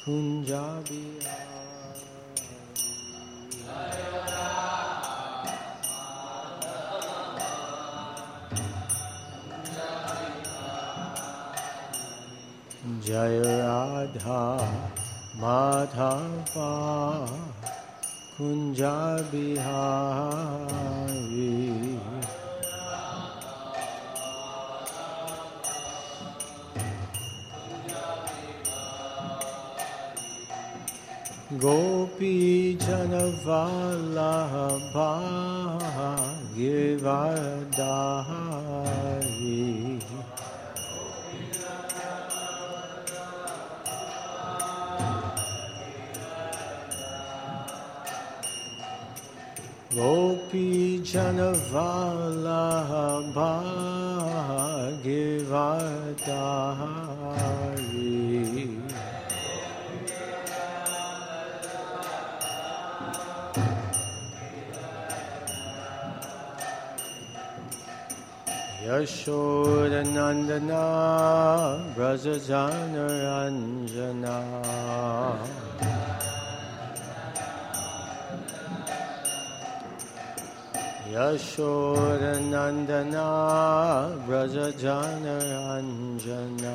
Jai Radha Madhava Kunja Bihari Gopi Janavallabha Girivardhari Gopi Janavallabha Girivardhari Yashodanandana Brajajanaranjana Yashodanandana Brajajanaranjana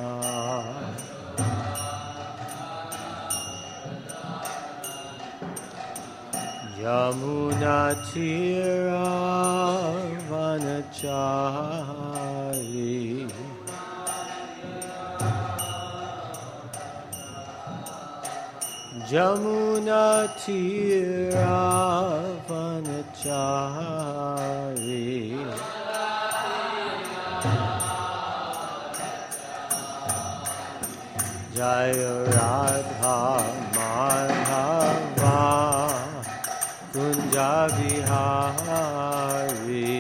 Yamunatira Vanachari Yamunatira Vanachari Jaya Radha Madhava Kunja Bihari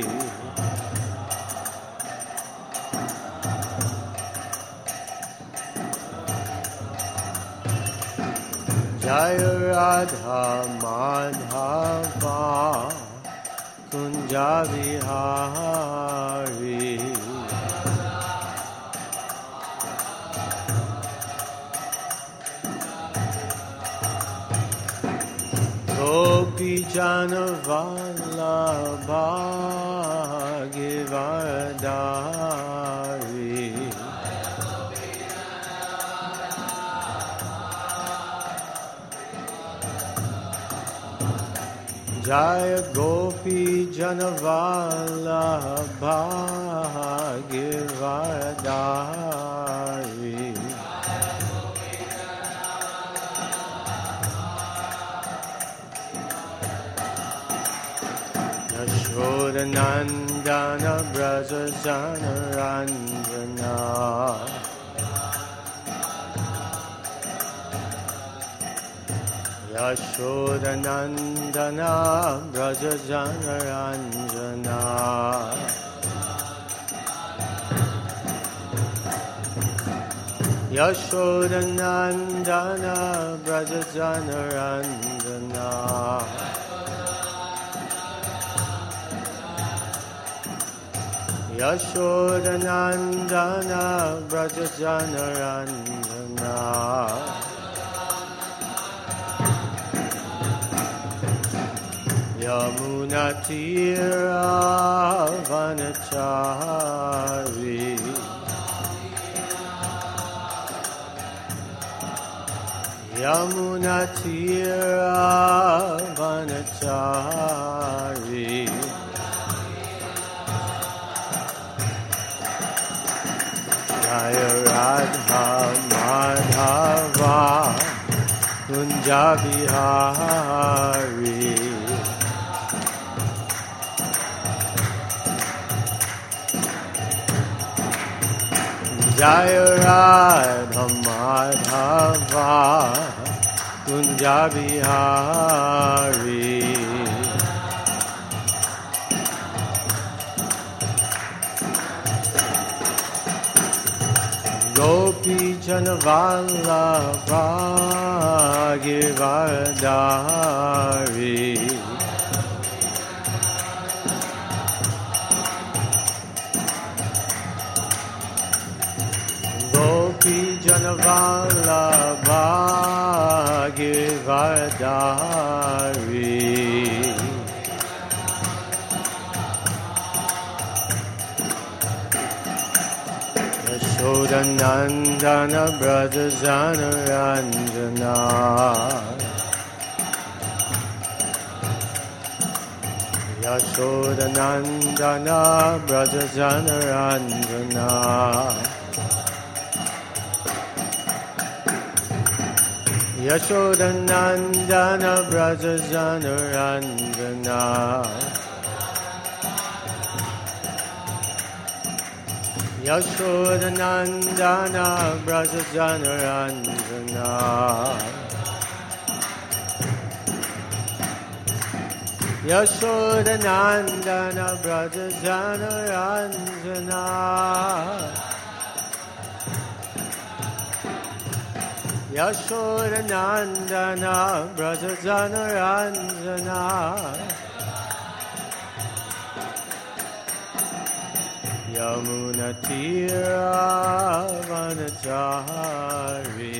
Jaya Radha Madhava Kunja Bihari Gopi Janavallabha Girivardhari Jaya Gopi Janavallabha Girivardhari Yashodanandana Brajajanaranjana Yashodanandana Brajajanaranjana Yashodanandana Brajajanaranjana Yashodanandana Brajajanaranjana Yamunatira Vanachari Yamunatira Vanachari Jaya Radha Madhava Kunja Bihari Jaya Radha Madhava Kunja Bihari Gopi Janavallabha Girivardhari Gopi Janavallabha Giridhari Yashodanandana Braja Janaranjana Yashodanandana Braja Janaranjana Yashodanandana Braja Janaranjana Yashodanandana Braja Janaranjana Yashodanandana Braja Janaranjana Yashodanandana Braja Janaranjana Yamuna Tira Vanachari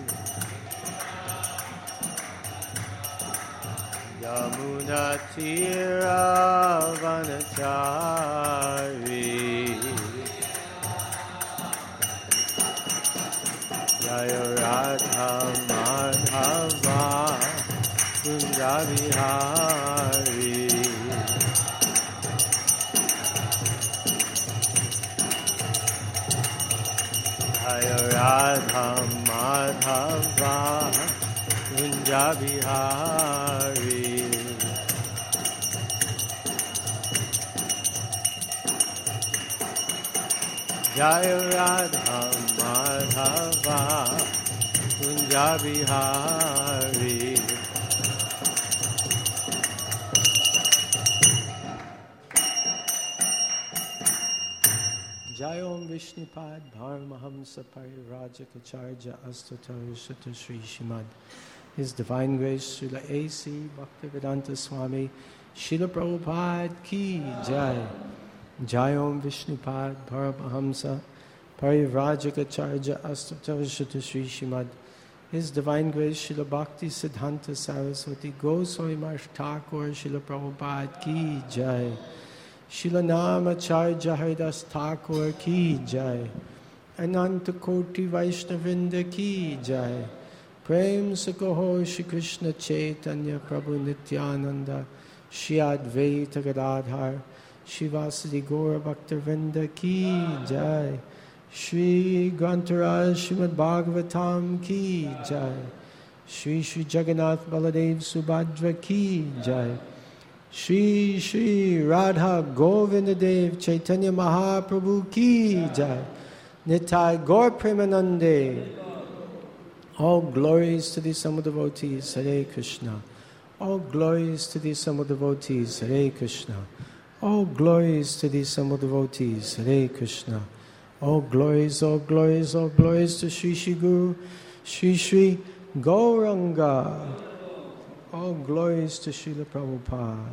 Yamuna Tira Vanachari Jaya Radha Madhava Kunja Vihari Jaya Radha Madhava Kunja Vihari Jaya Radha Madhava Kunja Vihari Jai Om Vishnupad Paramahamsa Parirajikacharya Astatar Shata Sri Shrimad His Divine Grace Srila A.C. Bhaktivedanta Swami Srila Prabhupada Ki Jai Jai Om Vishnupad Paramahamsa Parirajikacharya Astatar Shata Sri Shrimad His Divine Grace Srila Bhakti Siddhanta Saraswati Goswami Maharaj Thakur Srila Prabhupada Ki Jai Srila Namacharya Haridas Thakur Ki Jai Ananta Koti Vaishnavinda Ki Jai Prem Sukaho Shri Krishna Chaitanya Prabhu Nityananda Shri Advaita Gadadhar Shri Vasadi Gaura Bhaktavinda Ki Jai Shri Grantaraj Srimad Bhagavatam Ki Jai Shri Shri Jagannath Baladev Subhadra Ki Jai Shri Shri Radha Govinda Dev Chaitanya Mahaprabhu Ki Jai Nitai Gaur Premanande. All glories to the Samud devotees, Hare Krishna. All glories to the Samud devotees, Hare Krishna. All glories to the Samud devotees, Hare Krishna. All glories, all glories, all glories to Shri Shri Guru, Shri Shri Gauranga. All glories to Srila Prabhupada.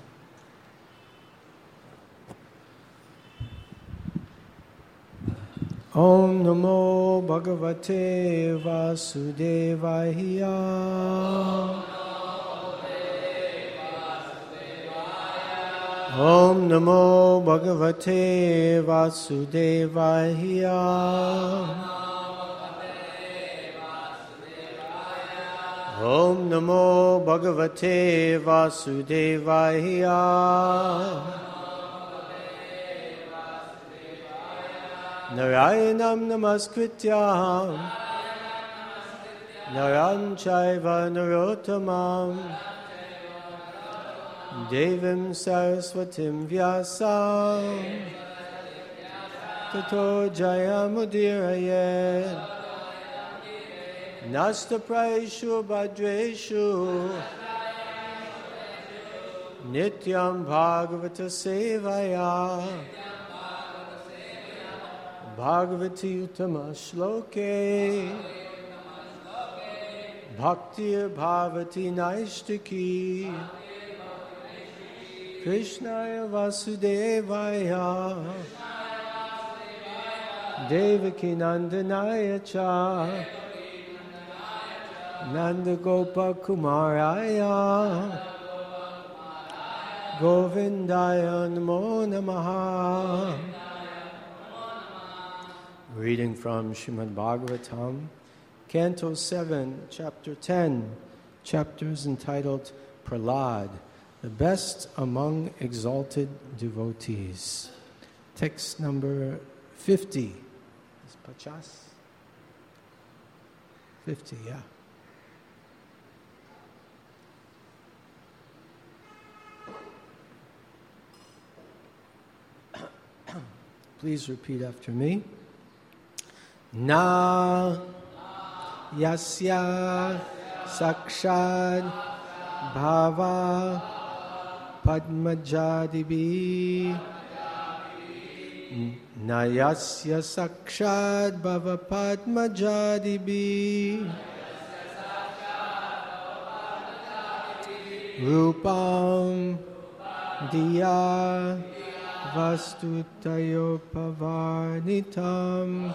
Om Namo Bhagavate Vasudevaya. Om Namo Bhagavate Vasudevaya. Om Namo Bhagavate Vasudevaya. Narayanam Namaskrityam Naram Chaiva Narottamam Devim Saraswatim Vyasam Tato Jayamudirayet Nasta Praishu Bhadreshu Nityam Bhagavata Sevaya Bhagavati Uttama Shloke Bhaktir Bhavati Naishtaki Krishnaya Vasudevaya Devaki Nandanaya Cha Nandagopa Kumaraya Govindaya Namo Namaha. Reading from Srimad Bhagavatam, Canto 7, Chapter 10, chapters entitled Prahlad, the best among exalted devotees. Text number 50. Is Pachas? 50, yeah. Please repeat after me. Na yasya sakshad bhava padmajadibi. Na yasya sakshad bhava padmajadibi. Rupam diya vastutayopavarnitam.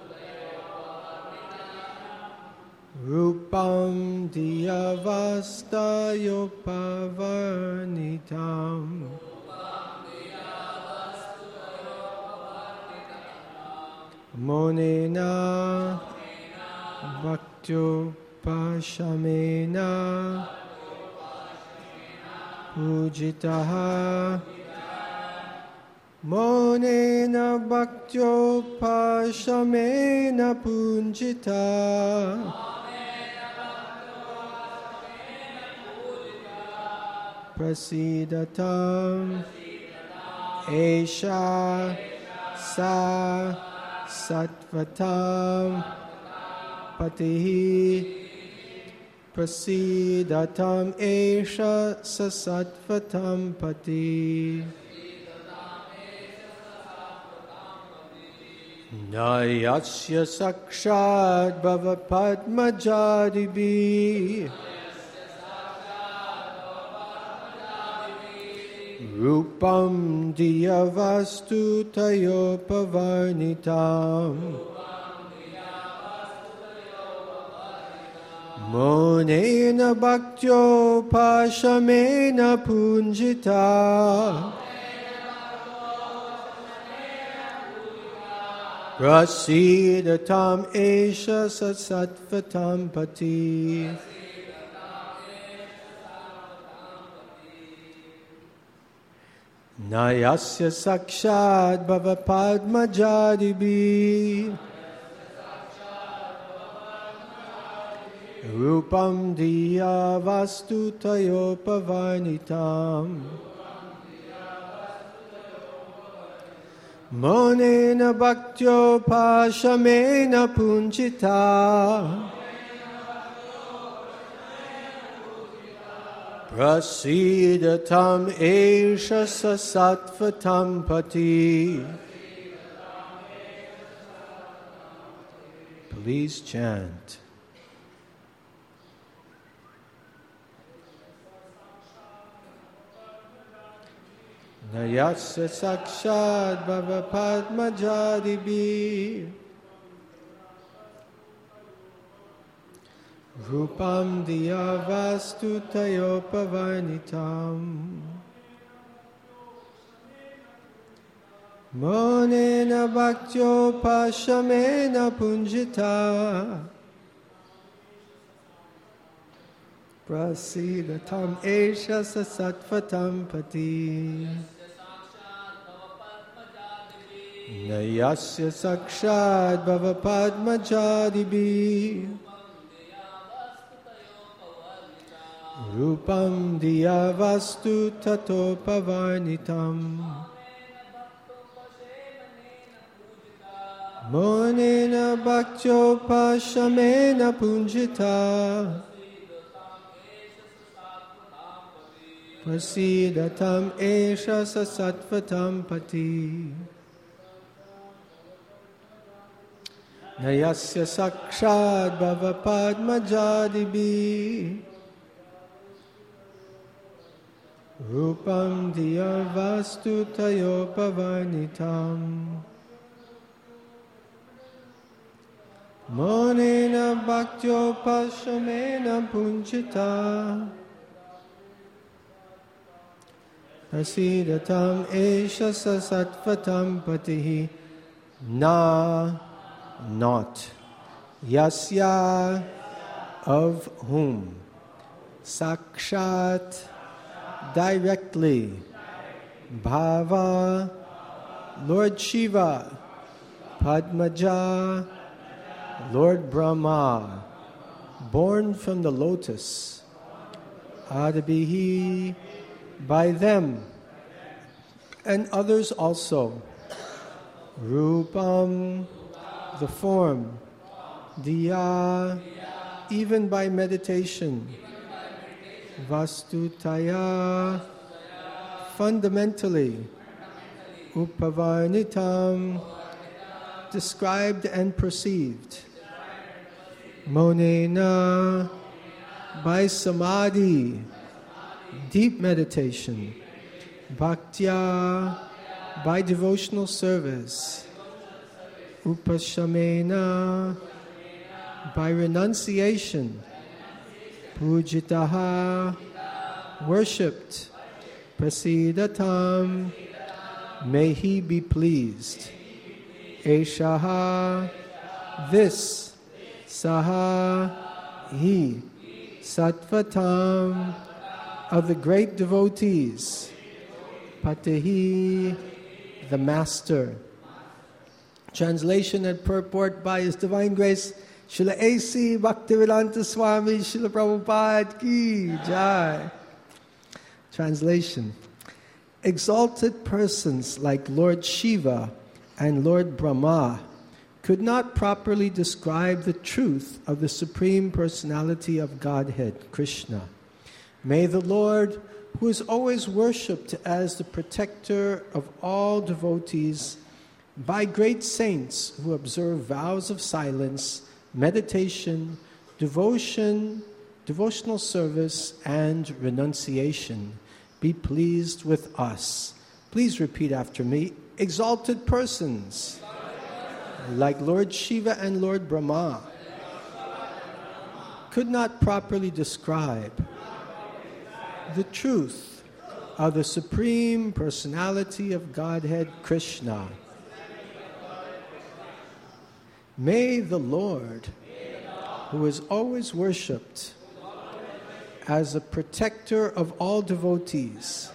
Rupam diyavastayopavarnitam. Monena bhaktopashamena pujitaha. Monena bhaktopashamena punjita. Prasidatam Esha Sa Sattvatam Patihi. Prasidatam Esha Sa Sattvatam Pati. Nayasya Sakshad Bhava Padmajadibi. Rupam diyavastu tayopavarnitam. Monena bhaktyo pashamena punjita. Prasidatam esha sattvatam pati. Nayasya sakshad bhava padmajadibi. Rupam diya vastu tayopavarnitam. Monena bhaktyo pashamena punjita. Prasidatam esha sattvatam pati. Please chant. Nayasya sakshad bhava padmajadibi. Rupam diyavastu tayopavarnitam. Monena bhaktyo pashamena punjita. Prasidatam esha sattvatam pati. Nayasya sakshad bhava padmajadibi. Rupam diyavastu tatopavarnitam. Monena bhaktyo pashamena punjita. Prasidatam esha sattvatam pati. Nayasya sakshad bhava padmajadibi. Rupam diyavastu tayopavarnitam. Monena bhaktyo pashamena punjita. Prasidatam esha sasatvatam patihi. Na, not. Yasya, of whom. Sakshat, directly. Bhava, Lord Shiva. Padmaja, Lord Brahma. Born from the lotus. Adabhihi, by them. And others also. Rupam, the form. Diya, even by meditation. Vastutaya, fundamentally. Upavarnitam, described and perceived. Monena, by samadhi, deep meditation. Bhaktya, by devotional service. Upashamena, by renunciation. Pujitaha, worshipped. Prasidatam, may he be pleased. Eshaha, this. Saha, he. Sattvatam, of the great devotees. Patihi, the master. Translation and purport by His Divine Grace Srila A.C. Bhaktivedanta Swami Srila Prabhupada Ki Jai. Translation. Exalted persons like Lord Shiva and Lord Brahma could not properly describe the truth of the Supreme Personality of Godhead, Krishna. May the Lord, who is always worshipped as the protector of all devotees by great saints who observe vows of silence, meditation, devotion, devotional service, and renunciation, be pleased with us. Please repeat after me. Exalted persons like Lord Shiva and Lord Brahma could not properly describe the truth of the Supreme Personality of Godhead, Krishna. May the Lord, who is always worshipped as a protector of all devotees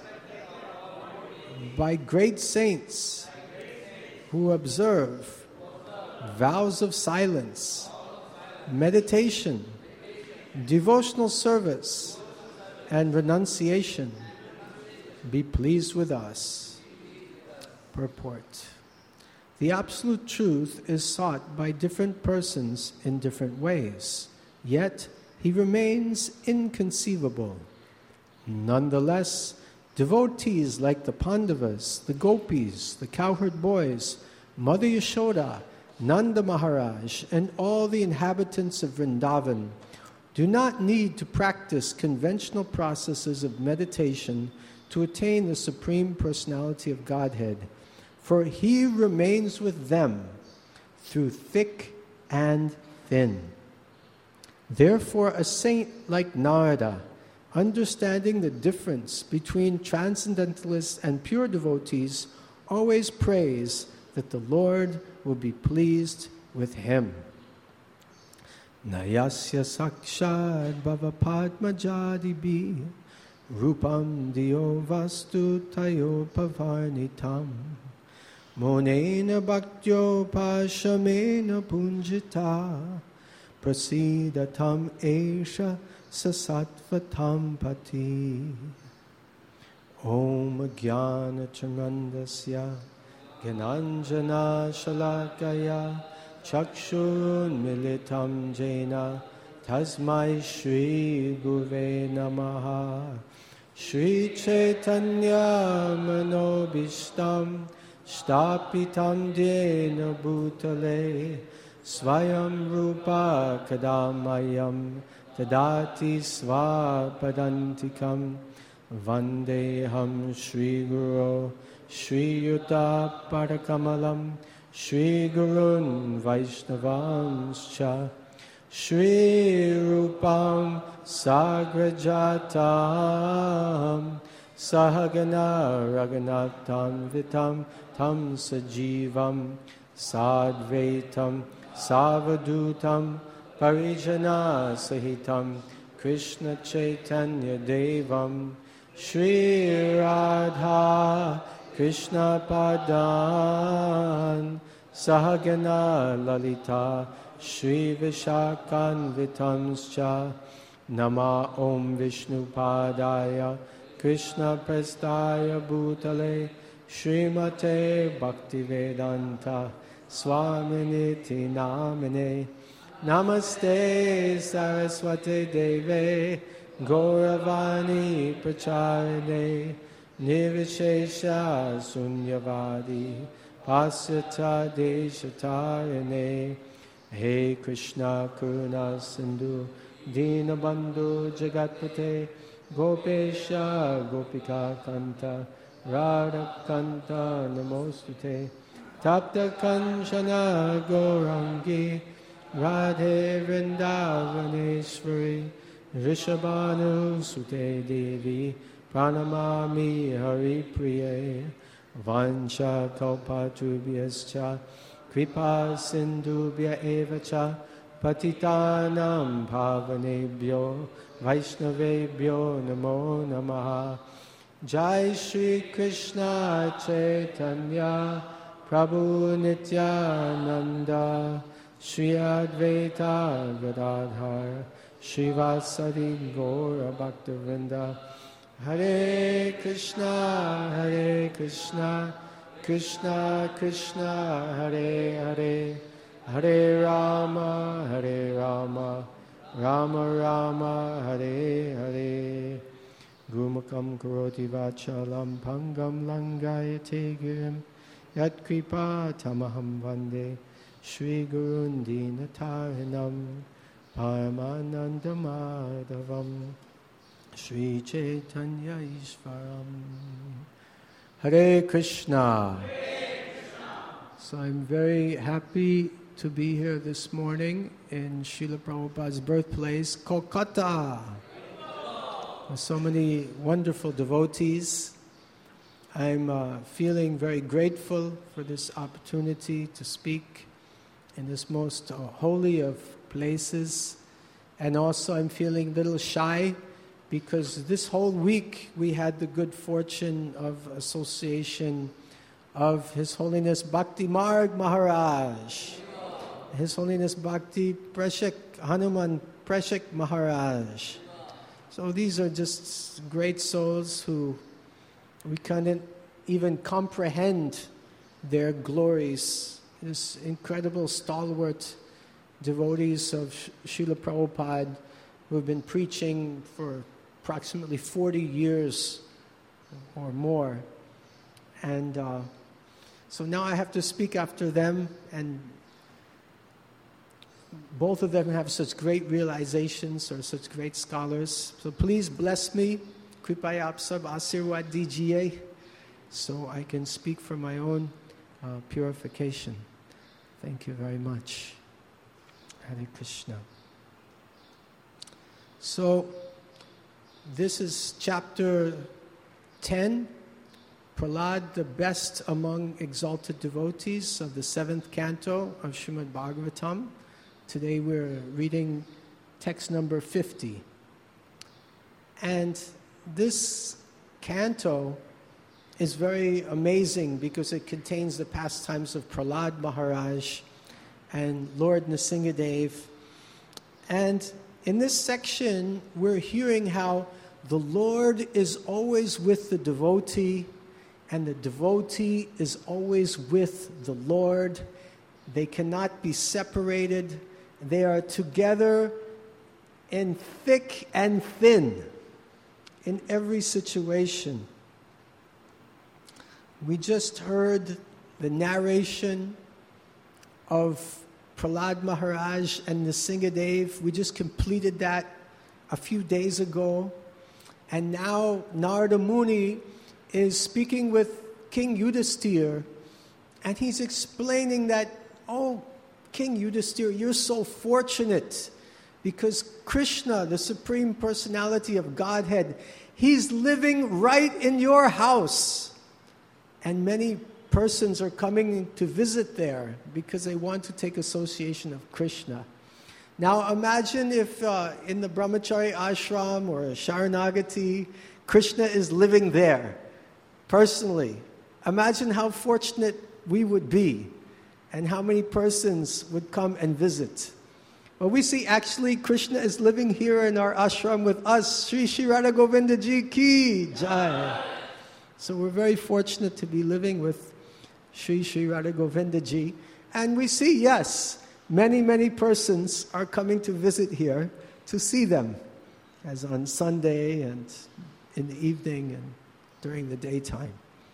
by great saints who observe vows of silence, meditation, devotional service, and renunciation, be pleased with us. Purport. The absolute truth is sought by different persons in different ways, yet he remains inconceivable. Nonetheless, devotees like the Pandavas, the Gopis, the cowherd boys, Mother Yashoda, Nanda Maharaj, and all the inhabitants of Vrindavan do not need to practice conventional processes of meditation to attain the Supreme Personality of Godhead, for He remains with them through thick and thin. Therefore, a saint like Narada, understanding the difference between transcendentalists and pure devotees, always prays that the Lord will be pleased with him. Nayasya sakshad bhava padmajadibi rupam diyo vastu tayo pavarnitam monena bhaktyo pashamena punjita prasidatam esha sasatvatam pati. Om jnana chanandasya Gyananjana shalakaya chakshun militam jena tasmai shri guve namaha. Shri Chaitanya manobishtam shtapitam dena bhutale svayam rupa kadamayam tadati svapadantikam vandeham Shri Guru Shri Yuta Parakamalam Shri Gurun Vaishnavanscha Shri Rupam Sagrajatam Sahagana Raghunatham Vitam Tam Sajivam Sadvaitam Savadutam Parijana Sahitam Krishna Chaitanya Devam Shri Radha Krishna Padan Sahagana Lalita Shri Vishakhan Vitamscha Nama Om Vishnu Padaya Krishna Prestaya Bhutale Srimate Bhaktivedanta Swaminiti Namine Namaste Saraswate Deve Gauravani Pracharine Nirvishesha Sunyavadi Pasyata Deshatarine He Krishna Karuna Sindhu Dinabandhu Jagatpate Gopesha Gopika Kanta Radha Kanta Namostute Tapta Kanchana Gaurangi Radhe Vrindavaneshwari Rishabhanu Sute Devi Pranamami Hari Priye Vancha Kalpatubhyascha Kripa Sindhubhya Evacha Patitanam Bhavanebhyo Vaishnavebhyo Namo Namaha Jai Shri Krishna Chaitanya Prabhu Nityananda Shri Advaita Gadadhar Srivasadi Gaura Bhaktivinoda Hare Krishna Krishna Krishna Hare Hare Hare Rama Rama Rama Hare Hare Gurmukam Karoti Vachalam Pangam Langayate Girim Yat Kripa Tamaham Vande Shri Gurun Dinatarinam Paramananda Madhavam Shri Chaitanya Ishvaram Hare Krishna. So I'm very happy to be here this morning in Srila Prabhupada's birthplace, Kolkata. There's so many wonderful devotees. I'm feeling very grateful for this opportunity to speak in this most holy of places. And also I'm feeling a little shy because this whole week we had the good fortune of association of His Holiness Bhakti Marg Maharaj. His Holiness Bhakti Prashik Hanuman Prashik Maharaj. So these are just great souls who we can't even comprehend their glories. This incredible stalwart devotees of Srila Prabhupada who have been preaching for approximately 40 years or more. And so now I have to speak after them, and both of them have such great realizations, or such great scholars. So please bless me, Kripaya aap sab Asirwad dijiye, so I can speak for my own purification. Thank you very much. Hare Krishna. So, this is chapter 10, Prahlad, the best among exalted devotees of the 7th canto of Srimad Bhagavatam. Today we're reading text number 50. And this canto is very amazing because it contains the pastimes of Prahlad Maharaj and Lord Nrsingadev. And in this section, we're hearing how the Lord is always with the devotee, and the devotee is always with the Lord. They cannot be separated. They are together in thick and thin in every situation. We just heard the narration of Prahlad Maharaj and Nrsingadev. We just completed that a few days ago. And now Narada Muni is speaking with King Yudhisthira, And he's explaining that, oh, King Yudhisthira, you're so fortunate because Krishna, the Supreme Personality of Godhead, he's living right in your house. And many persons are coming to visit there because they want to take association of Krishna. Now imagine if in the Brahmachari ashram or Sharanagati, Krishna is living there personally. Imagine how fortunate we would be and how many persons would come and visit. Well, we see actually Krishna is living here in our ashram with us. Sri Sri Radha Govinda Ji Ki Jai. So we're very fortunate to be living with Sri Sri Radha Govinda Ji. And we see, yes, many persons are coming to visit here to see them, as on Sunday and in the evening and during the daytime.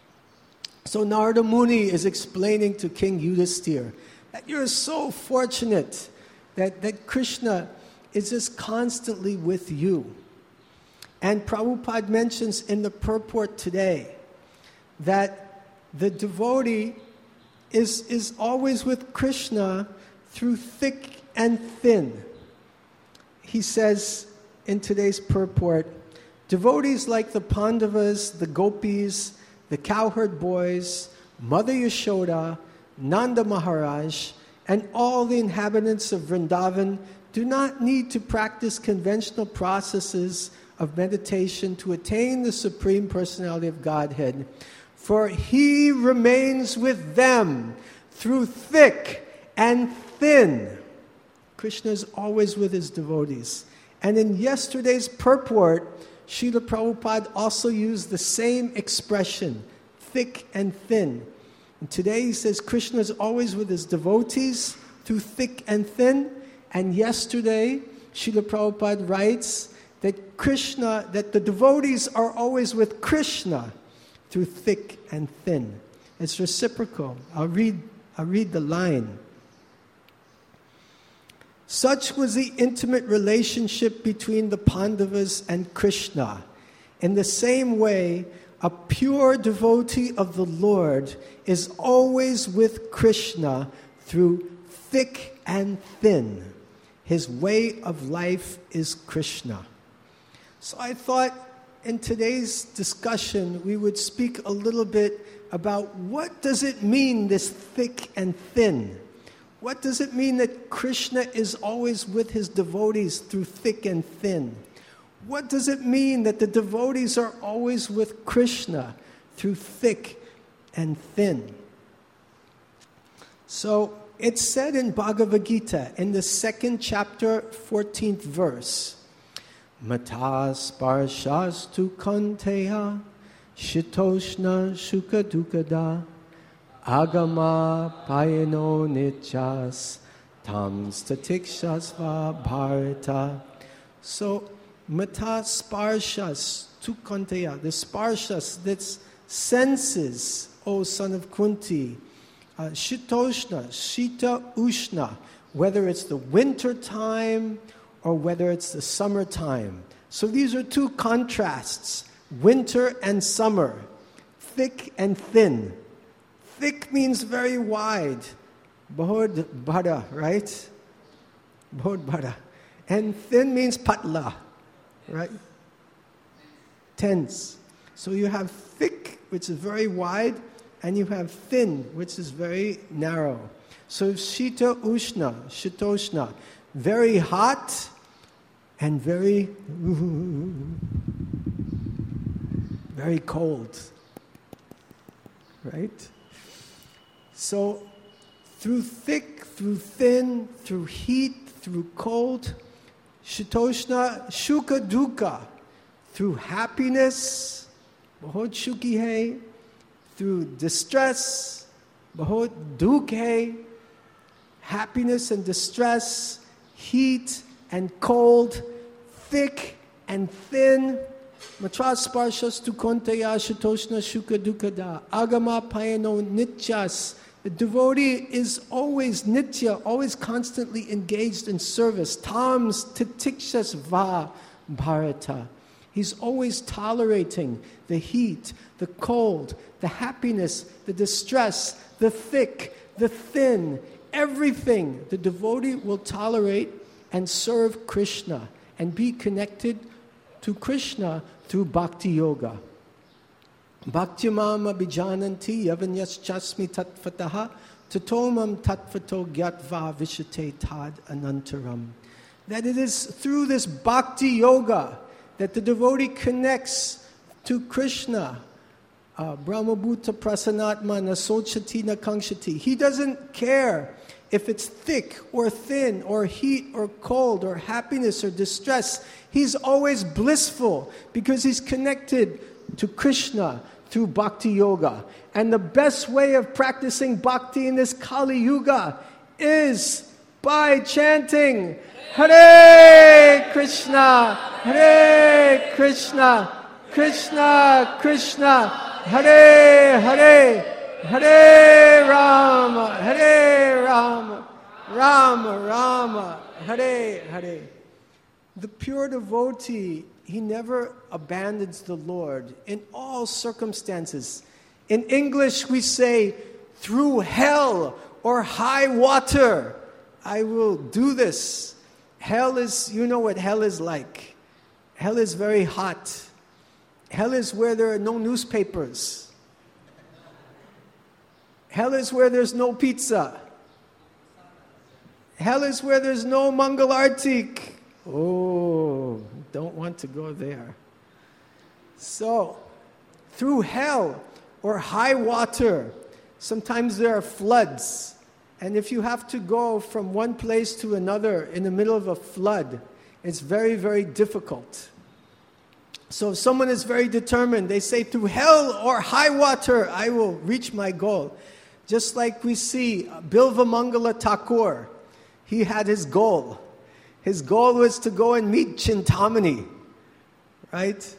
So Narada Muni is explaining to King Yudhisthira that you're so fortunate that Krishna is just constantly with you. And Prabhupada mentions in the purport today that the devotee is always with Krishna through thick and thin. He says in today's purport, devotees like the Pandavas, the Gopis, the cowherd boys, Mother Yashoda, Nanda Maharaj, and all the inhabitants of Vrindavan do not need to practice conventional processes of meditation to attain the Supreme Personality of Godhead, for He remains with them through thick and thin. Krishna is always with His devotees. And in yesterday's purport, Srila Prabhupada also used the same expression, thick and thin. And today he says Krishna is always with His devotees through thick and thin. And yesterday, Srila Prabhupada writes that the devotees are always with Krishna through thick and thin. It's reciprocal. I'll read the line. Such was the intimate relationship between the Pandavas and Krishna. In the same way, a pure devotee of the Lord is always with Krishna through thick and thin. His way of life is Krishna. So I thought in today's discussion we would speak a little bit about what does it mean, this thick and thin? What does it mean that Krishna is always with His devotees through thick and thin? What does it mean that the devotees are always with Krishna through thick and thin? So it's said in Bhagavad Gita, in the 2nd chapter, 14th verse, Mata sparshas kanteya shitoshna shuka dukada agama payano nityas tam statikshasva bharata. So Mata sparshas kanteya, the sparshas, that's senses, O son of Kunti, shitoshna, shita ushna, whether it's the winter time or whether it's the summertime. So these are two contrasts, winter and summer, thick and thin. Thick means very wide, bahod bada, right? Bahod bada. And thin means patla, right? Tense. So you have thick, which is very wide, and you have thin, which is very narrow. So shita ushna, shitoshna, very hot and very cold, right? So through thick, through thin, through heat, through cold, shitoshna, shuka dukkha, through happiness, bahut shuki hai, through distress, bahut dukh hai, happiness and distress, heat and cold, thick and thin. Matra sparshas tu konteya shitoshna shuka dukkada agama payano nityas. The devotee is always nitya, always constantly engaged in service. Tams titikshas va bharata. He's always tolerating the heat, the cold, the happiness, the distress, the thick, the thin, everything. The devotee will tolerate and serve Krishna and be connected to Krishna through bhakti yoga. Bhaktimam abhijananti yavanyaschasmi tattvataha tatomam tattvato gyatva vishate tad anantaram. That it is through this bhakti yoga that the devotee connects to Krishna. Brahmabhuta prasanatma nasochati nakangshati. He doesn't care if it's thick or thin or heat or cold or happiness or distress. He's always blissful because he's connected to Krishna through bhakti yoga. And the best way of practicing bhakti in this Kali Yuga is by chanting Hare Krishna, Hare Krishna, Krishna Krishna, Hare Hare, Hare Rama, Hare Rama, Rama Rama, Hare Hare. The pure devotee, he never abandons the Lord in all circumstances. In English we say, through hell or high water, I will do this. Hell is, you know what hell is like. Hell is very hot. Hell is where there are no newspapers. Hell is where there's no pizza. Hell is where there's no Mangal Artik. Oh, don't want to go there. So, through hell or high water, sometimes there are floods. And if you have to go from one place to another in the middle of a flood, it's very, very difficult. So if someone is very determined, they say, through hell or high water, I will reach my goal. Just like we see Bilva Mangala Thakur, he had his goal. His goal was to go and meet Chintamani, right?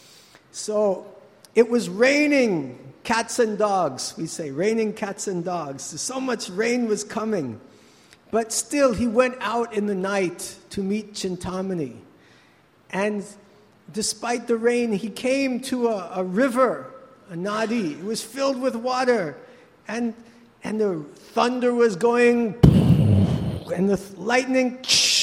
So it was raining cats and dogs, we say, raining cats and dogs. So much rain was coming. But still, he went out in the night to meet Chintamani. And despite the rain, he came to a river, a nadi. It was filled with water. And the thunder was going, and the lightning,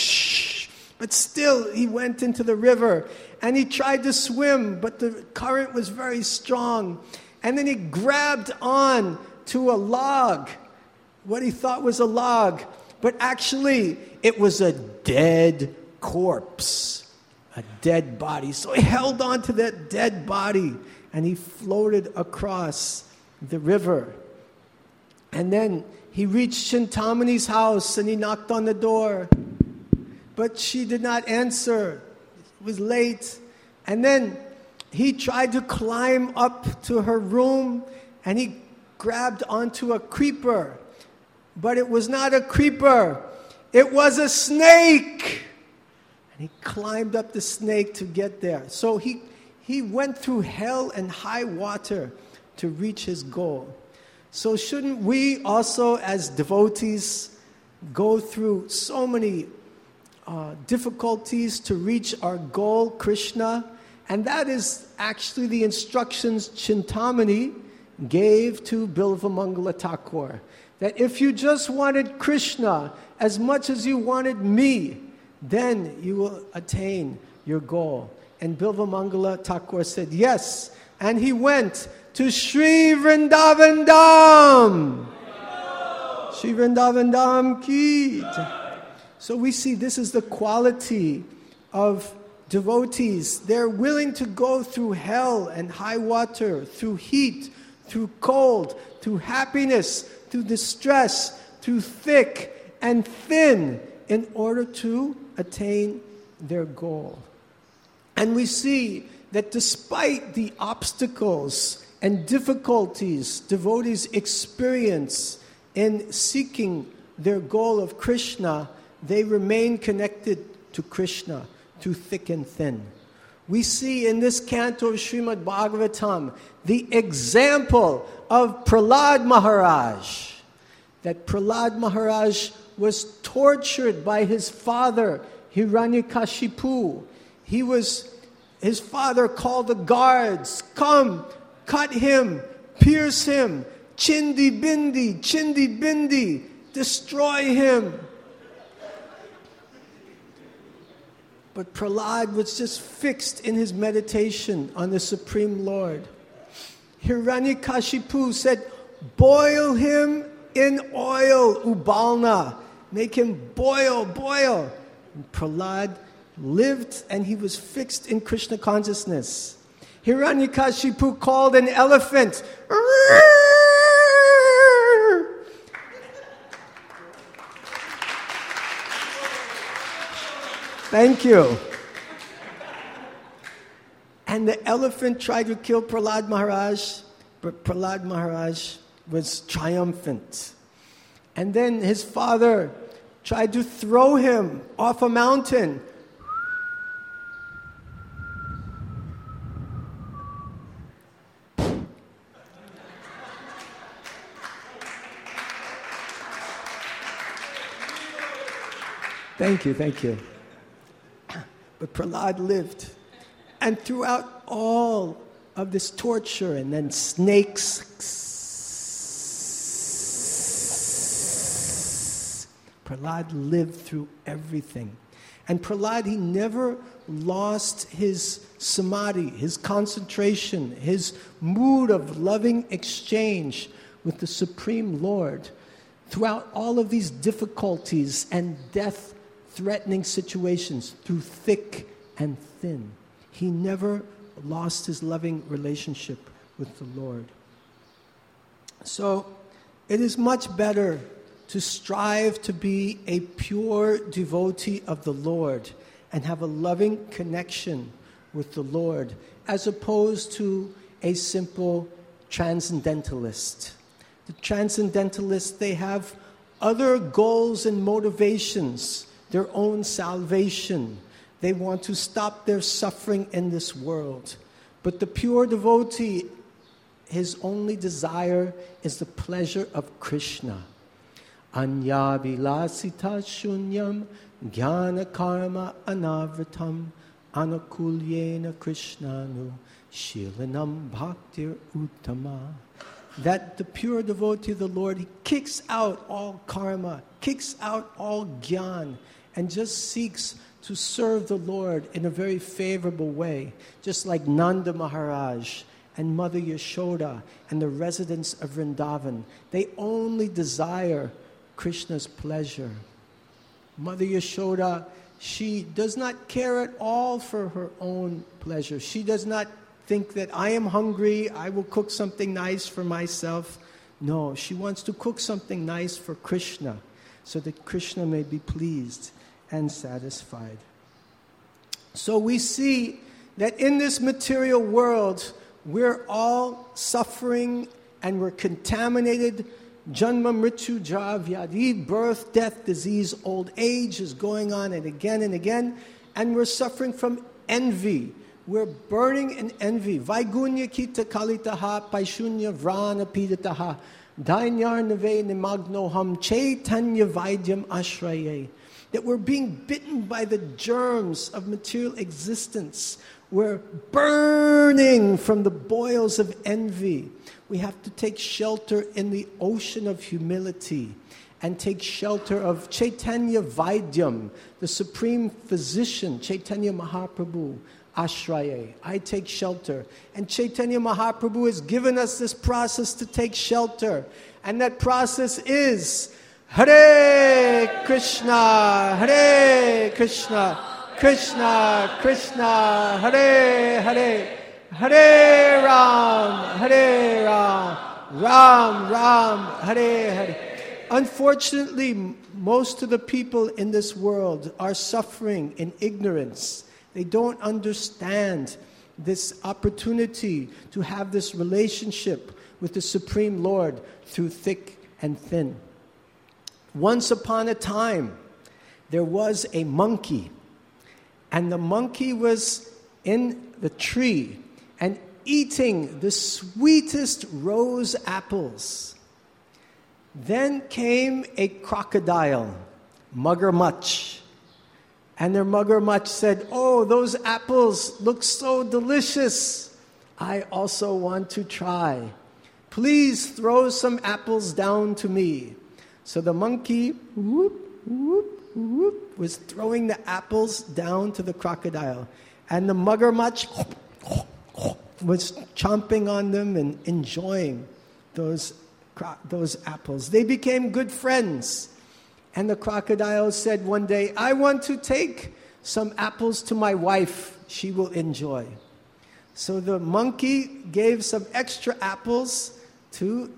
but still he went into the river. And he tried to swim, but the current was very strong. And then he grabbed on to a log, what he thought was a log. But actually, it was a dead corpse, a dead body. So he held on to that dead body, and he floated across the river. And then he reached Chintamani's house, and he knocked on the door. But she did not answer. It was late. And then he tried to climb up to her room, and he grabbed onto a creeper. But it was not a creeper. It was a snake. And he climbed up the snake to get there. So he went through hell and high water to reach his goal. So shouldn't we also, as devotees, go through so many difficulties to reach our goal, Krishna? And that is actually the instructions Chintamani gave to Bilva Mangala Thakur. That if you just wanted Krishna as much as you wanted me, then you will attain your goal. And Bilva Mangala Thakur said yes. And he went to Sri Vrindavan Dham. Sri Vrindavan Dham ki. So we see this is the quality of devotees. They're willing to go through hell and high water, through heat, through cold, through happiness, through distress, through thick and thin, in order to attain their goal. And we see that despite the obstacles and difficulties devotees experience in seeking their goal of Krishna, they remain connected to Krishna through thick and thin. We see in this canto of Srimad Bhagavatam the example of Prahlad Maharaj. That Prahlad Maharaj was tortured by his father, Hiranyakashipu. He was his father called the guards, "Come, cut him, pierce him, chindi bindi, destroy him." But Prahlad was just fixed in his meditation on the Supreme Lord. Hiranyakashipu said, "Boil him in oil, Ubalna. Make him boil. And Prahlad lived and he was fixed in Krishna consciousness. Hiranyakashipu called an elephant. Thank you. And the elephant tried to kill Prahlad Maharaj, but Prahlad Maharaj was triumphant. And then his father tried to throw him off a mountain. Thank you. But Prahlad lived. And throughout all of this torture, and then snakes, Prahlad lived through everything. And Prahlad, he never lost his samadhi, his concentration, his mood of loving exchange with the Supreme Lord. Throughout all of these difficulties and death-threatening situations, through thick and thin, he never lost his loving relationship with the Lord. So it is much better to strive to be a pure devotee of the Lord and have a loving connection with the Lord, as opposed to a simple transcendentalist. The transcendentalists, they have other goals and motivations, their own salvation. They want to stop their suffering in this world. But the pure devotee, his only desire is the pleasure of Krishna. Anya vilasita shunyam jnana karma anavritam anakulyena krishnanu shilanam bhaktir uttama. That the pure devotee of the Lord, he kicks out all karma, kicks out all jnana, and just seeks to serve the Lord in a very favorable way, just like Nanda Maharaj and Mother Yashoda and the residents of Vrindavan. They only desire Krishna's pleasure. Mother Yashoda, she does not care at all for her own pleasure. She does not think that I am hungry, I will cook something nice for myself. No, she wants to cook something nice for Krishna so that Krishna may be pleased and satisfied. So we see that in this material world, we're all suffering and we're contaminated. Janma, mrityu, jara, vyadhi, birth, death, disease, old age is going on and again. And we're suffering from envy. We're burning in envy. Vaigunya kita kalitaha, paishunya vrana pidataha, dainyar nave nimagnoham, chaitanya vaidyam ashraye. That we're being bitten by the germs of material existence. We're burning from the boils of envy. We have to take shelter in the ocean of humility and take shelter of Chaitanya Vaidyam, the supreme physician, Chaitanya Mahaprabhu, Ashraye. I take shelter. And Chaitanya Mahaprabhu has given us this process to take shelter. And that process is Hare Krishna, Krishna Krishna, Hare Hare, Hare Ram, Ram Ram, Hare Hare. Unfortunately, most of the people in this world are suffering in ignorance. They don't understand this opportunity to have this relationship with the Supreme Lord through thick and thin. Once upon a time, there was a monkey, and the monkey was in the tree and eating the sweetest rose apples. Then came a crocodile, Magarmach, and their Magarmach said, "Oh, oh, those apples look so delicious. I also want to try. Please throw some apples down to me. So the monkey, whoop, whoop, whoop, was throwing the apples down to the crocodile. And the muggermuch was chomping on them and enjoying those apples. They became good friends. And the crocodile said one day, I want to take some apples to my wife. She will enjoy. So the monkey gave some extra apples to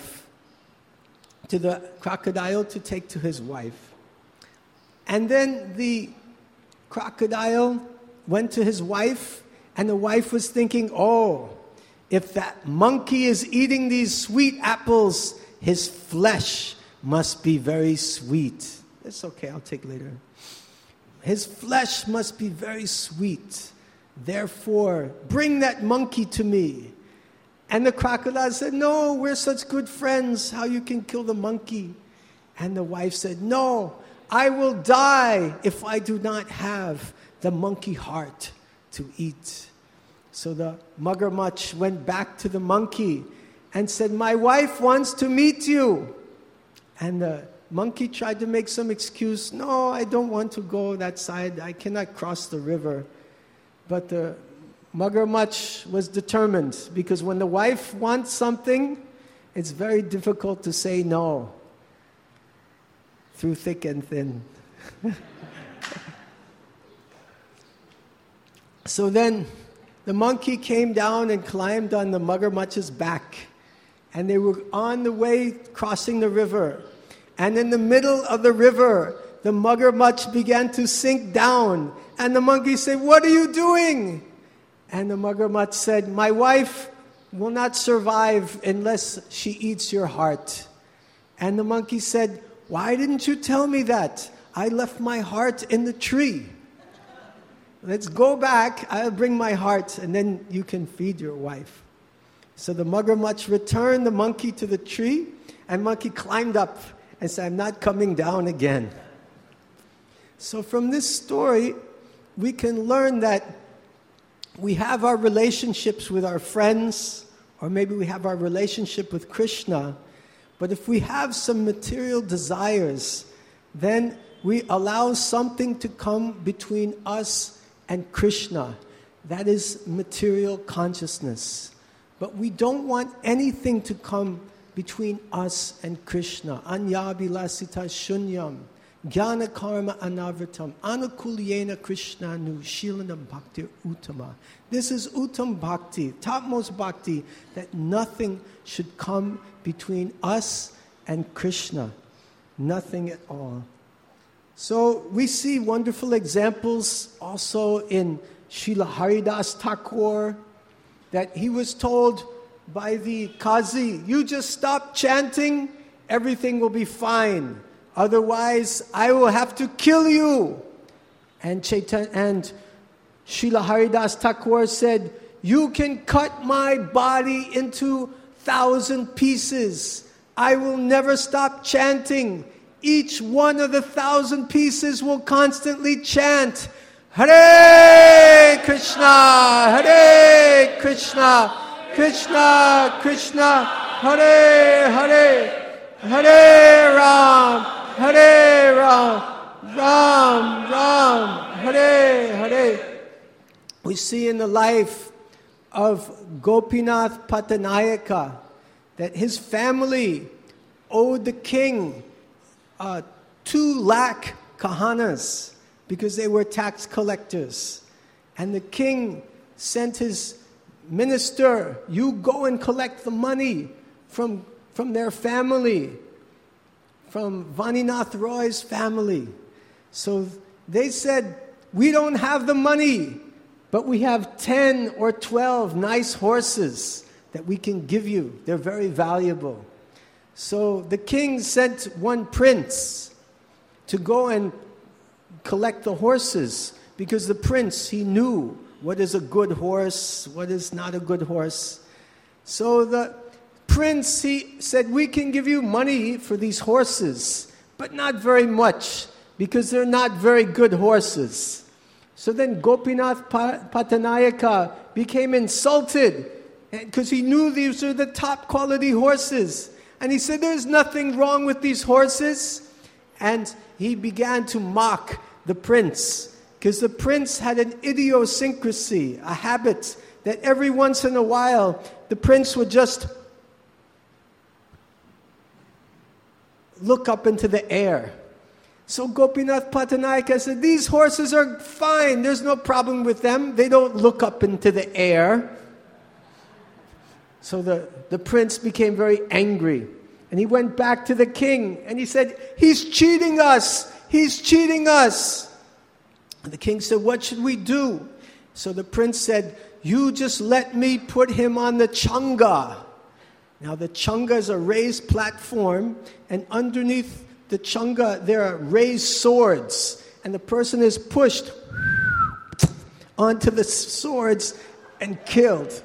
the crocodile to take to his wife. And then the crocodile went to his wife, and the wife was thinking, oh, if that monkey is eating these sweet apples, his flesh must be very sweet. It's okay, I'll take later. His flesh must be very sweet. Therefore, bring that monkey to me. And the crocodile said, no, we're such good friends. How you can kill the monkey? And the wife said, no, I will die if I do not have the monkey heart to eat. So the muggermuch went back to the monkey and said, my wife wants to meet you. And the monkey tried to make some excuse. No, I don't want to go that side. I cannot cross the river. But the muggermuch was determined, because when the wife wants something, it's very difficult to say no, through thick and thin. So then the monkey came down and climbed on the muggermuch's back. And they were on the way crossing the river. And in the middle of the river, the muggermuch began to sink down. And the monkey said, what are you doing? And the muggermuch said, my wife will not survive unless she eats your heart. And the monkey said, why didn't you tell me that? I left my heart in the tree. Let's go back, I'll bring my heart, and then you can feed your wife. So the muggermuch returned the monkey to the tree, and monkey climbed up and said, I'm not coming down again. So from this story, we can learn that we have our relationships with our friends, or maybe we have our relationship with Krishna, but if we have some material desires, then we allow something to come between us and Krishna. That is material consciousness. But we don't want anything to come between us and Krishna. Anyabilasita shunyam, jnana karma anavritam, anukulyena krishnanu shilanam bhakti uttama. This is uttam bhakti, topmost bhakti, that nothing should come between us and Krishna. Nothing at all. So we see wonderful examples also in Srila Haridas Thakur, that he was told by the Qazi, you just stop chanting, everything will be fine. Otherwise, I will have to kill you. And Srila Haridas Thakur said, you can cut my body into 1,000 pieces. I will never stop chanting. Each one of the 1,000 pieces will constantly chant, Hare Krishna, Hare Krishna, Krishna Krishna, Hare Hare, Hare Ram, Hare Ram, Ram Ram, Hare Hare. We see in the life of Gopinath Pattanayaka that his family owed the king 2 lakh kahanas because they were tax collectors. And the king sent his minister, you go and collect the money from their family, from Vaninath Roy's family. So they said, we don't have the money, but we have 10 or 12 nice horses that we can give you. They're very valuable. So the king sent one prince to go and collect the horses, because the prince, he knew what is a good horse, what is not a good horse. So the prince, he said, we can give you money for these horses, but not very much, because they're not very good horses. So then Gopinath Patanayaka became insulted because he knew these are the top quality horses. And he said, there's nothing wrong with these horses. And he began to mock the prince, because the prince had an idiosyncrasy, a habit, that every once in a while the prince would just look up into the air. So Gopinath Patanayaka said, these horses are fine, there's no problem with them, they don't look up into the air. So the prince became very angry, and he went back to the king and he said, he's cheating us, he's cheating us. And the king said, what should we do? So the prince said, you just let me put him on the changa. Now the changa is a raised platform, and underneath the changa there are raised swords, and the person is pushed onto the swords and killed.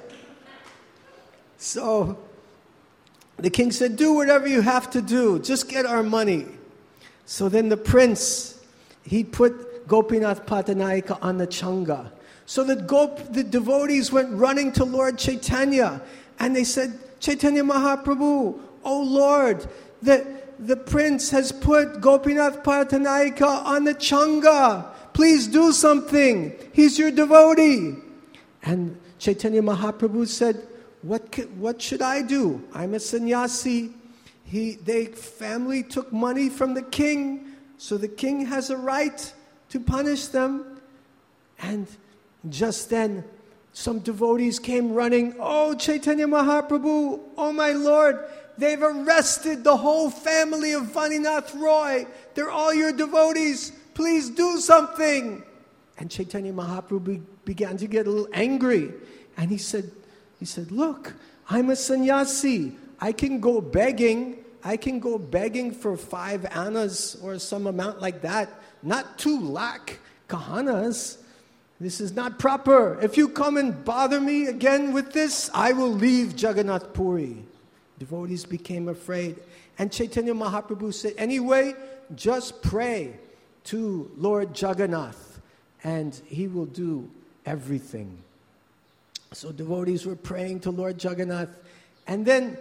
So the king said, do whatever you have to do, just get our money. So then the prince, he put Gopinath Patanayaka on the changa. So that the devotees went running to Lord Chaitanya, and they said, Chaitanya Mahaprabhu, oh Lord, the prince has put Gopinath Patanayaka on the changa. Please do something. He's your devotee. And Chaitanya Mahaprabhu said, what should I do? I'm a sannyasi. They family took money from the king, so the king has a right to punish them. And just then, some devotees came running. Oh, Chaitanya Mahaprabhu, oh my Lord, they've arrested the whole family of Vaninath Roy. They're all your devotees. Please do something. And Chaitanya Mahaprabhu began to get a little angry. And he said, look, I'm a sannyasi. I can go begging for 5 annas or some amount like that. Not 2 lakh kahanas. This is not proper. If you come and bother me again with this, I will leave Jagannath Puri. Devotees became afraid. And Chaitanya Mahaprabhu said, anyway, just pray to Lord Jagannath and he will do everything. So devotees were praying to Lord Jagannath. And then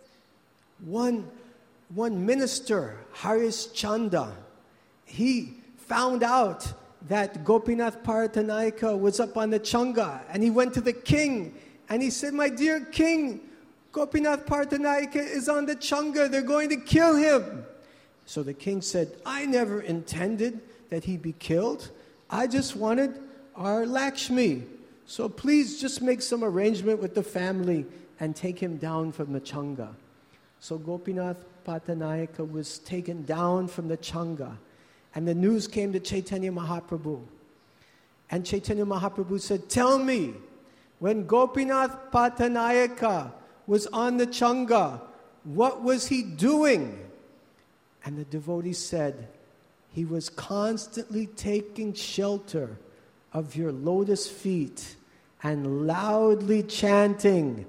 one minister, Haris Chanda, he found out that Gopinath Patanayaka was up on the changa, and he went to the king and he said, my dear king, Gopinath Patanayaka is on the changa, they're going to kill him. So the king said, I never intended that he be killed. I just wanted our Lakshmi. So please just make some arrangement with the family and take him down from the changa. So Gopinath Patanayaka was taken down from the changa. And the news came to Chaitanya Mahaprabhu. And Chaitanya Mahaprabhu said, tell me, when Gopinath Patanayaka was on the changa, what was he doing? And the devotee said, he was constantly taking shelter of your lotus feet and loudly chanting,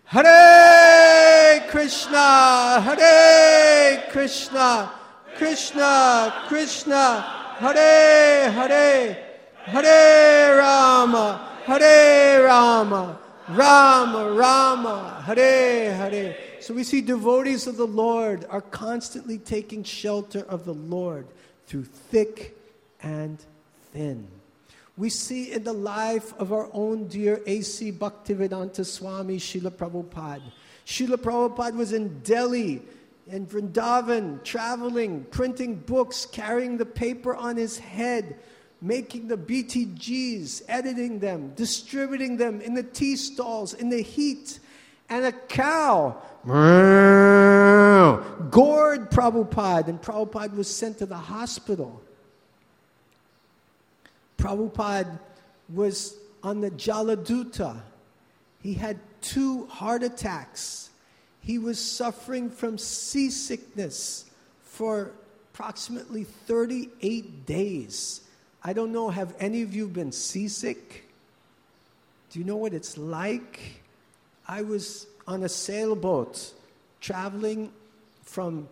Hare Krishna, Hare Krishna, Krishna, Krishna, Hare Hare, Hare Rama, Hare Rama, Rama Rama, Hare Hare. So we see devotees of the Lord are constantly taking shelter of the Lord through thick and thin. We see in the life of our own dear A.C. Bhaktivedanta Swami Srila Prabhupada. Srila Prabhupada was in Delhi, in Vrindavan, traveling, printing books, carrying the paper on his head, making the BTGs, editing them, distributing them in the tea stalls, in the heat. And a cow gored Prabhupada, and Prabhupada was sent to the hospital. Prabhupada was on the Jaladuta. He had 2 heart attacks. He was suffering from seasickness for approximately 38 days. I don't know, have any of you been seasick? Do you know what it's like? I was on a sailboat traveling from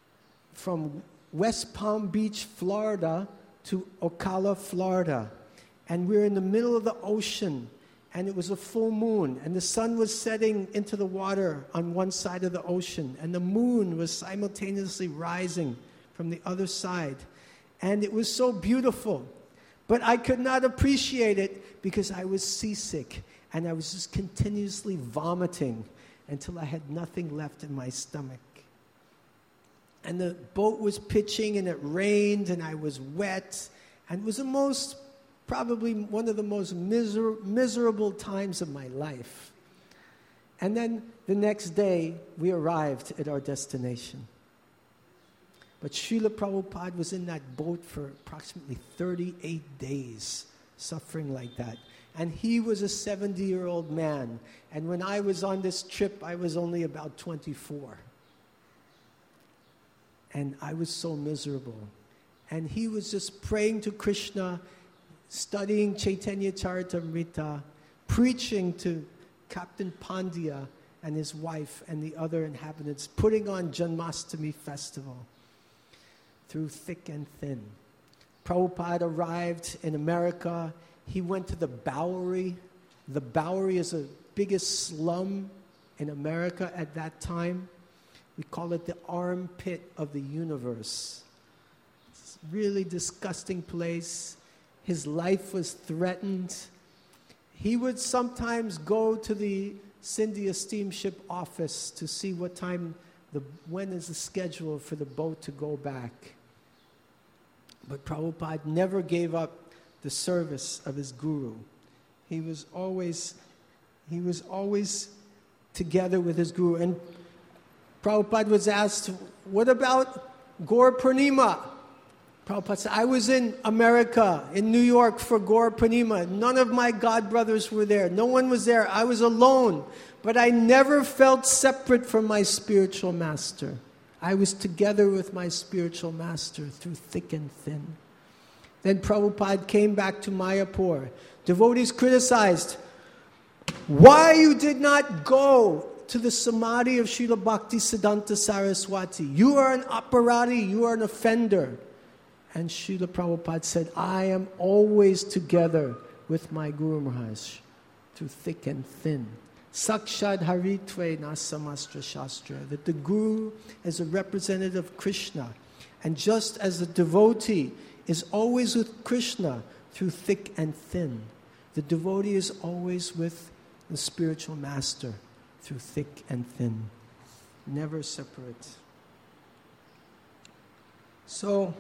West Palm Beach, Florida to Ocala, Florida. And we're in the middle of the ocean, and it was a full moon, and the sun was setting into the water on one side of the ocean, and the moon was simultaneously rising from the other side. And it was so beautiful. But I could not appreciate it because I was seasick, and I was just continuously vomiting until I had nothing left in my stomach. And the boat was pitching, and it rained, and I was wet, and it was probably one of the most miserable times of my life. And then the next day, we arrived at our destination. But Srila Prabhupada was in that boat for approximately 38 days, suffering like that. And he was a 70-year-old man. And when I was on this trip, I was only about 24. And I was so miserable. And he was just praying to Krishna, studying Chaitanya Charitamrita, preaching to Captain Pandya and his wife and the other inhabitants, putting on Janmashtami festival through thick and thin. Prabhupada arrived in America. He went to the Bowery. The Bowery is the biggest slum in America at that time. We call it the armpit of the universe. It's a really disgusting place. His life was threatened. He would sometimes go to the Scindia steamship office to see what time, when is the schedule for the boat to go back. But Prabhupada never gave up the service of his guru. He was always together with his guru. And Prabhupada was asked, what about Gaur Purnima? Prabhupada said, I was in America, in New York for Gaur Purnima. None of my god brothers were there. No one was there. I was alone. But I never felt separate from my spiritual master. I was together with my spiritual master through thick and thin. Then Prabhupada came back to Mayapur. Devotees criticized why you did not go to the samadhi of Srila Bhaktisiddhanta Saraswati. You are an aparadi, you are an offender. And Srila Prabhupada said, I am always together with my Guru Maharaj through thick and thin. Sakshad Haritve Nasamastra Shastra. That the Guru is a representative of Krishna. And just as the devotee is always with Krishna through thick and thin, the devotee is always with the spiritual master through thick and thin. Never separate. So,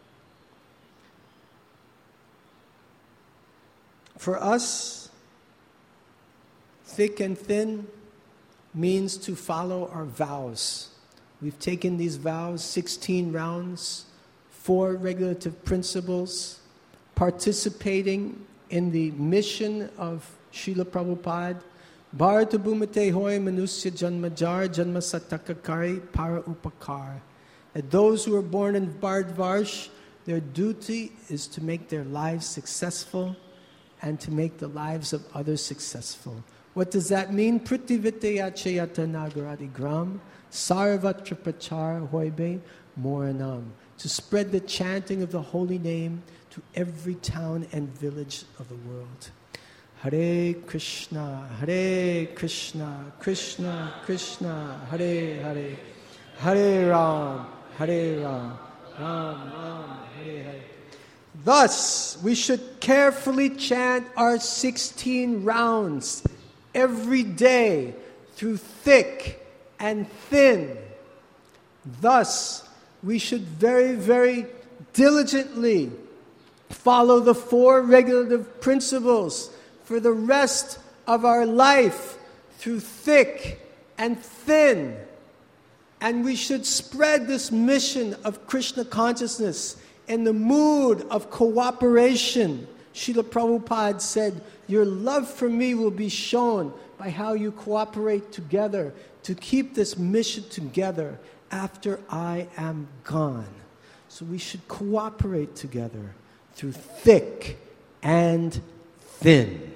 for us, thick and thin means to follow our vows. We've taken these vows, 16 rounds, 4 regulative principles, participating in the mission of Srila Prabhupada, Bharata Bhumate Hoy Manusya Janmajar Janma Satakakari Para Upakar. That those who are born in Bharatvarsh, their duty is to make their lives successful and to make the lives of others successful. What does that mean? Pritivitya Chayata Nagaradi Gram Sarvatra Prachar Hoibe Moranam. To spread the chanting of the holy name to every town and village of the world. Hare Krishna, Krishna Krishna, Hare Hare, Hare Ram, Ram Ram, Hare Hare. Thus, we should carefully chant our 16 rounds every day through thick and thin. Thus, we should very, very diligently follow the 4 regulative principles for the rest of our life through thick and thin. And we should spread this mission of Krishna consciousness in the mood of cooperation. Srila Prabhupada said, your love for me will be shown by how you cooperate together to keep this mission together after I am gone. So we should cooperate together through thick and thin.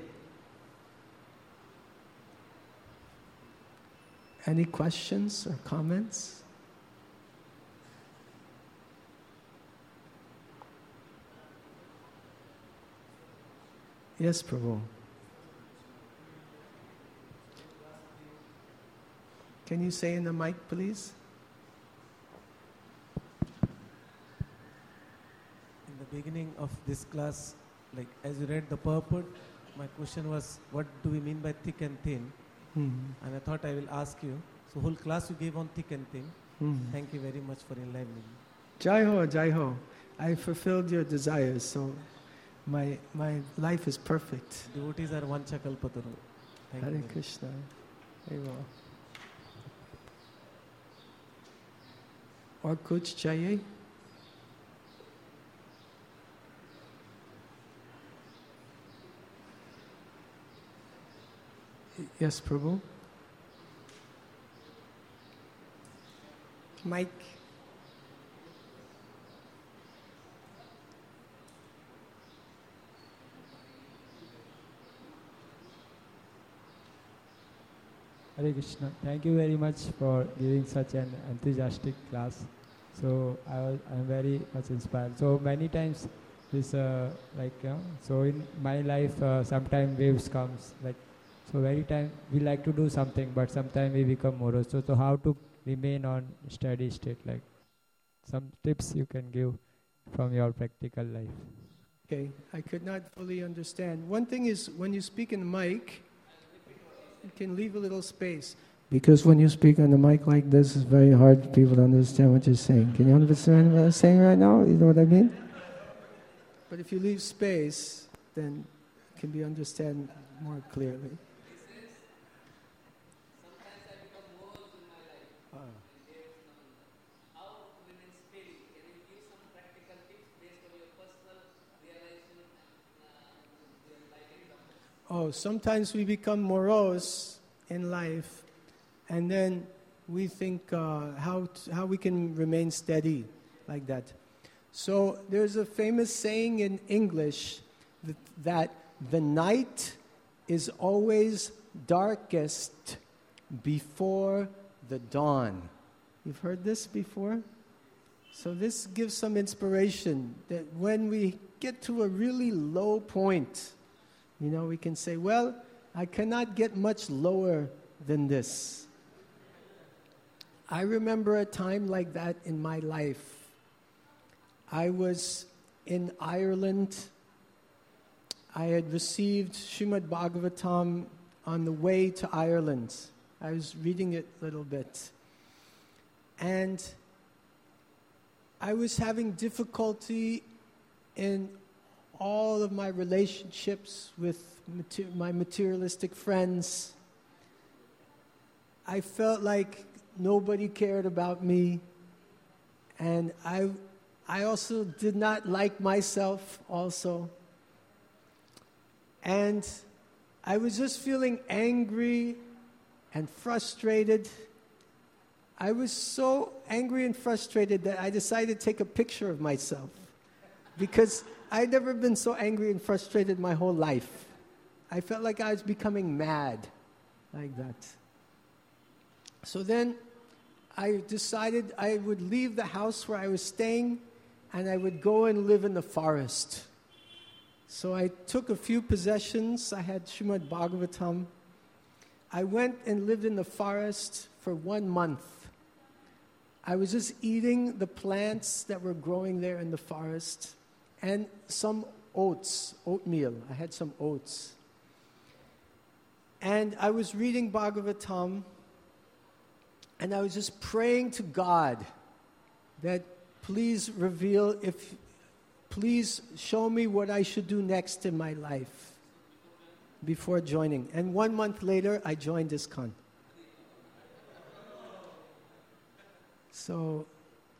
Any questions or comments? Yes, Prabhu. Can you say in the mic, please? In the beginning of this class, like as you read the purport, my question was, what do we mean by thick and thin? And I thought I will ask you. So whole class you gave on thick and thin. Thank you very much for enlightening me. Jai Ho, Jai Ho. I fulfilled your desires, so my life is perfect. Devotees are vancha kalpataru. Thank Hare you. Krishna. Very well. और कुछ चाहिए? Yes, Prabhu. Mike. Hare Krishna. Thank you very much for giving such an enthusiastic class. So I'm very much inspired. So many times this so in my life sometimes waves comes so very time we like to do something, but sometimes we become morose. So how to remain on steady state? Like some tips you can give from your practical life. Okay, I could not fully understand. One thing is when you speak in the mic, you can leave a little space. Because when you speak on the mic like this, it's very hard for people to understand what you're saying. Can you understand what I'm saying right now? You know what I mean? But if you leave space, then it can be understood more clearly. Oh, sometimes we become morose in life, and then we think how we can remain steady like that. So there's a famous saying in English that the night is always darkest before the dawn. You've heard this before? So this gives some inspiration that when we get to a really low point, we can say, well, I cannot get much lower than this. I remember a time like that in my life. I was in Ireland. I had received Srimad Bhagavatam on the way to Ireland. I was reading it a little bit. And I was having difficulty in all of my relationships with my materialistic friends. I felt like nobody cared about me, and I also did not like myself also. And I was just feeling angry and frustrated. I was so angry and frustrated that I decided to take a picture of myself, because I'd never been so angry and frustrated my whole life. I felt like I was becoming mad like that. So then I decided I would leave the house where I was staying and I would go and live in the forest. So I took a few possessions. I had Srimad Bhagavatam. I went and lived in the forest for 1 month. I was just eating the plants that were growing there in the forest and some oatmeal. I had some oats. And I was reading Bhagavatam, and I was just praying to God that please please show me what I should do next in my life before joining. And 1 month later, I joined ISKCON. So,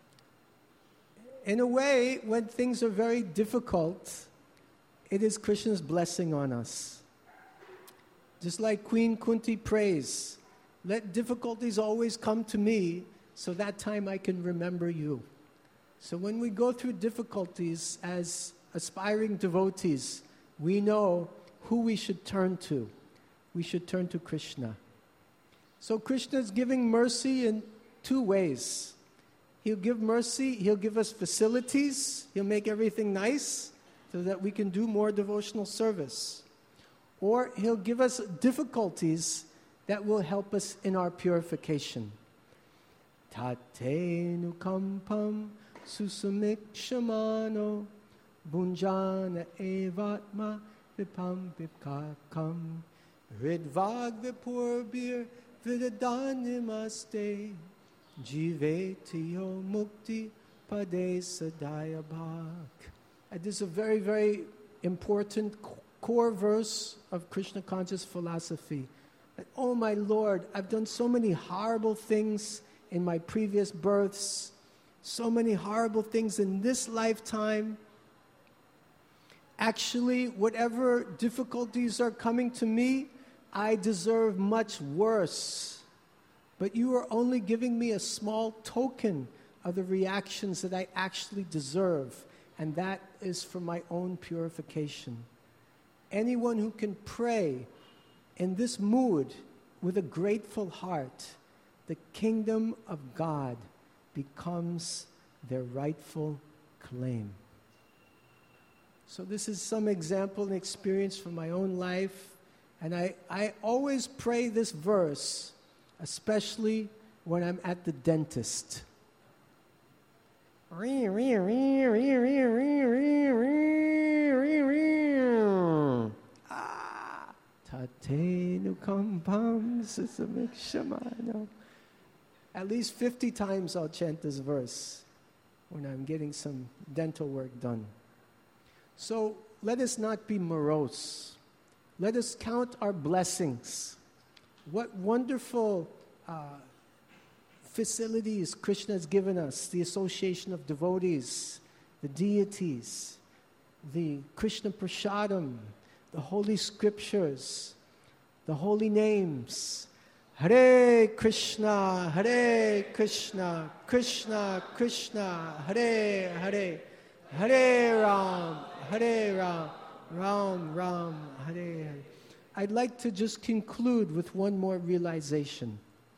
in a way, when things are very difficult, it is Krishna's blessing on us. Just like Queen Kunti prays, let difficulties always come to me, so that time I can remember you. So when we go through difficulties as aspiring devotees, we know who we should turn to. We should turn to Krishna. So Krishna is giving mercy in 2 ways. He'll give mercy, He'll give us facilities, He'll make everything nice so that we can do more devotional service. or He'll give us difficulties that will help us in our purification. Tatenu kampam susamikshamano bunjana evatma vipam vipkakam ridvag vipurbir vidadanimaste jivetiyo mukti pade sadayabhak. And this is a very, very important core verse of Krishna conscious philosophy. That, oh my Lord, I've done so many horrible things in my previous births, so many horrible things in this lifetime. Actually, whatever difficulties are coming to me, I deserve much worse. But you are only giving me a small token of the reactions that I actually deserve, and that is for my own purification. Anyone who can pray in this mood with a grateful heart, the kingdom of God becomes their rightful claim. So this is some example and experience from my own life. And I always pray this verse, especially when I'm at the dentist. At least 50 times I'll chant this verse when I'm getting some dental work done. So let us not be morose. Let us count our blessings. What wonderful facilities Krishna has given us, the association of devotees, the deities, the Krishna Prasadam, the holy scriptures, the holy names. Hare Krishna, Krishna Krishna, Hare Hare, Hare Ram, Ram Ram, Hare Hare. I'd like to just conclude with one more realization.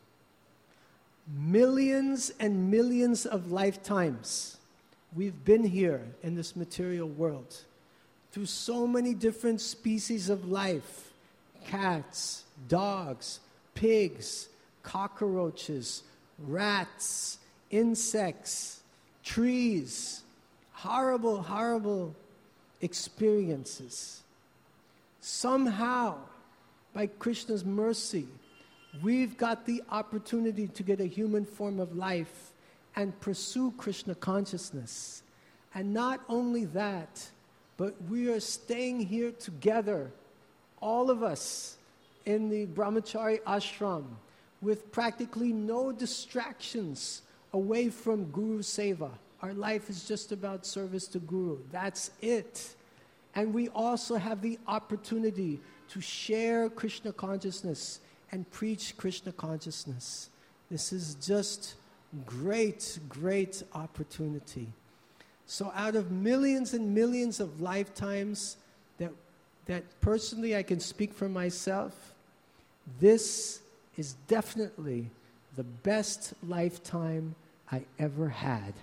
Millions and millions of lifetimes we've been here in this material world through so many different species of life: cats, dogs, pigs, cockroaches, rats, insects, trees. Horrible, horrible experiences. Somehow, by Krishna's mercy, we've got the opportunity to get a human form of life and pursue Krishna consciousness. And not only that, but we are staying here together, all of us, in the Brahmachari ashram, with practically no distractions away from Guru Seva. Our life is just about service to Guru. That's it. And we also have the opportunity to share Krishna consciousness and preach Krishna consciousness. This is just great, great opportunity. So out of millions and millions of lifetimes that personally I can speak for myself, this is definitely the best lifetime I ever had.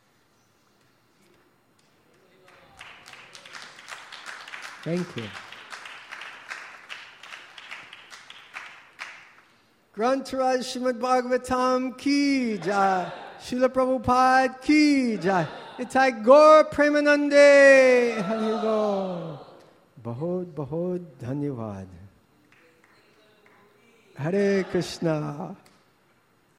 Thank you. Grantaraj Srimad Bhagavatam ki jai, Srila Prabhupada ki jai, Nitai Gaur Premanande, Hari Gaur. Bahod Bahod Dhanyavad. Hare Krishna.